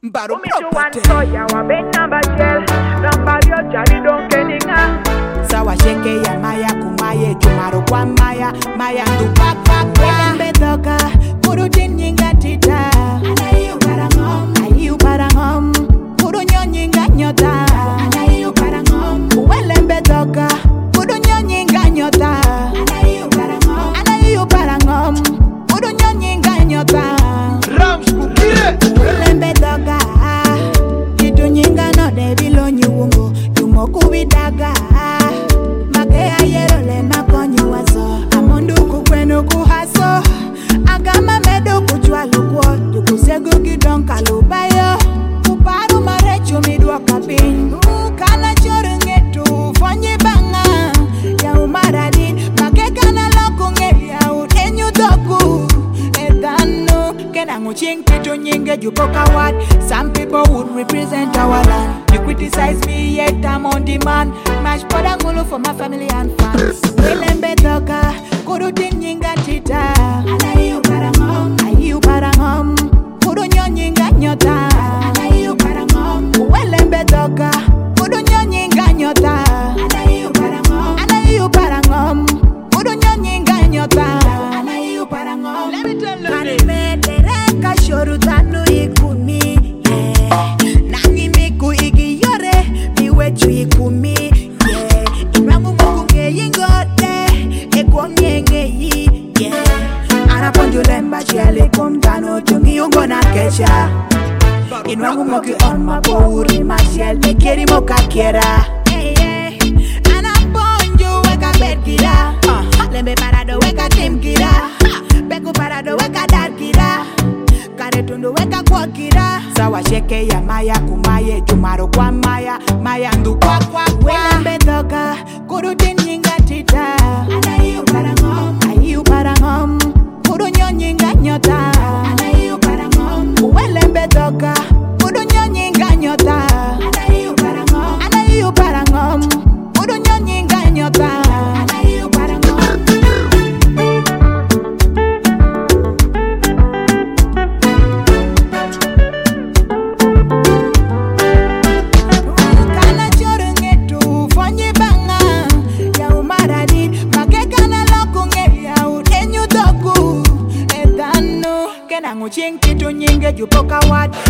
Baro property. Sawa sheke ya maya kumaye jumaro kwa maya maya ndupapa kwa betoka kurutin nyinga tita anayu parangom kuru nyonyinga nyota anayu parangom uwele betoka kuru nyonyinga nyota anayu parangom kuru nyonyinga nyota Rams kukire uwele betoka kitu nyinga no debilo nyuungo yumo kubidaga ayerole makonyi wazo amondu kukwenu kuhaso agama medo kuchwa lukwo yukusego gidon kalubayo kuparu marecho midwa kapin kana chorengetu fonye banga ya umaradin makekana lokunge ya utenyu doku etano kena nguching kitu nyinge jupoka wat. Some people would represent our land. You criticize me yet I'm on demand. Mash podangulu for my family and fans. Wilembe toka kurutin nyinga tita anayu parangom kuru nyonyinga nyota anayu parangom wilembe toka kuru nyonyinga nyota anayu parangom kuru nyonyinga nyota anayu parangom. Let me tell you karimedereka shorutanu ikumi nangi miku igi yore miwechu ikumi inwangu mungu ngeyingote ekwongengeyi anaponjulemba chele kumtano chungi ungo na kesha inwangu moki on mapouri masiel bekeri moka kiera anaponju weka bedgira lembe parado weka timgira beku parado weka dargira karetundu weka kwa kira sawa sheke ya maya kumaye jumaro kwa maya maya ndu kwa wilembe toka kurutin nyinga tita anayu parangom kuru nyonyinga nyota anayu parangom wilembe toka kuru nyonyinga nyota anayu parangom kuru nyonyinga nyota anayu parangom. Nguching kitu nyinge jupoka wat.